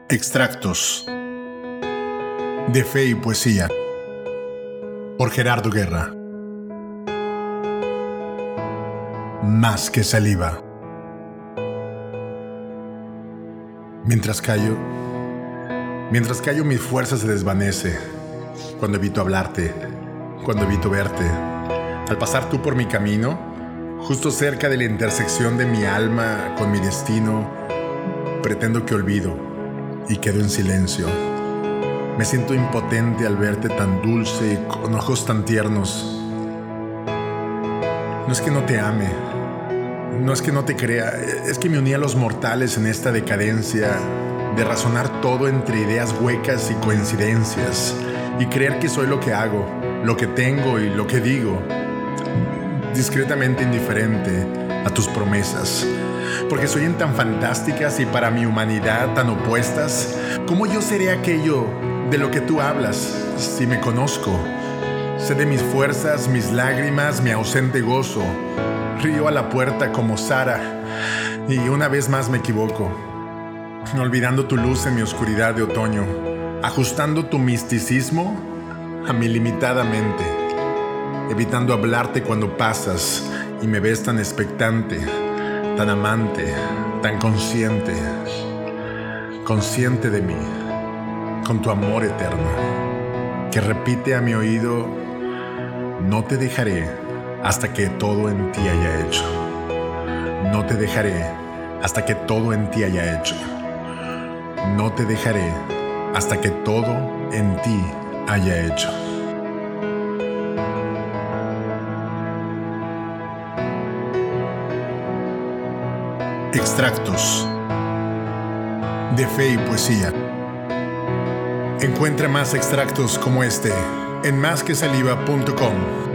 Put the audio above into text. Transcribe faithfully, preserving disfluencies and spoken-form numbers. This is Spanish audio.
Extractos de Fe y Poesía por Gerardo Guerra. Más que saliva. Mientras callo, mientras callo mi fuerza se desvanece, cuando evito hablarte, cuando evito verte. Al pasar tú por mi camino, justo cerca de la intersección de mi alma con mi destino, pretendo que olvido y quedo en silencio. Me siento impotente al verte tan dulce y con ojos tan tiernos. No es que no te ame, no es que no te crea, es que me uní a los mortales en esta decadencia de razonar todo entre ideas huecas y coincidencias y creer que soy lo que hago, lo que tengo y lo que digo, discretamente indiferente a tus promesas. Porque soy en tan fantásticas y para mi humanidad tan opuestas, ¿cómo yo seré aquello de lo que tú hablas si me conozco? Sé de mis fuerzas, mis lágrimas, mi ausente gozo. Río a la puerta como Sara y una vez más me equivoco, olvidando tu luz en mi oscuridad de otoño, ajustando tu misticismo a mi limitada mente, evitando hablarte cuando pasas y me ves tan expectante, tan amante, tan consciente, consciente de mí, con tu amor eterno, que repite a mi oído: no te dejaré hasta que todo en ti haya hecho. No te dejaré hasta que todo en ti haya hecho. No te dejaré hasta que todo en ti haya hecho. Extractos de Fe y Poesía. Encuentra más extractos como este en más que saliva punto com.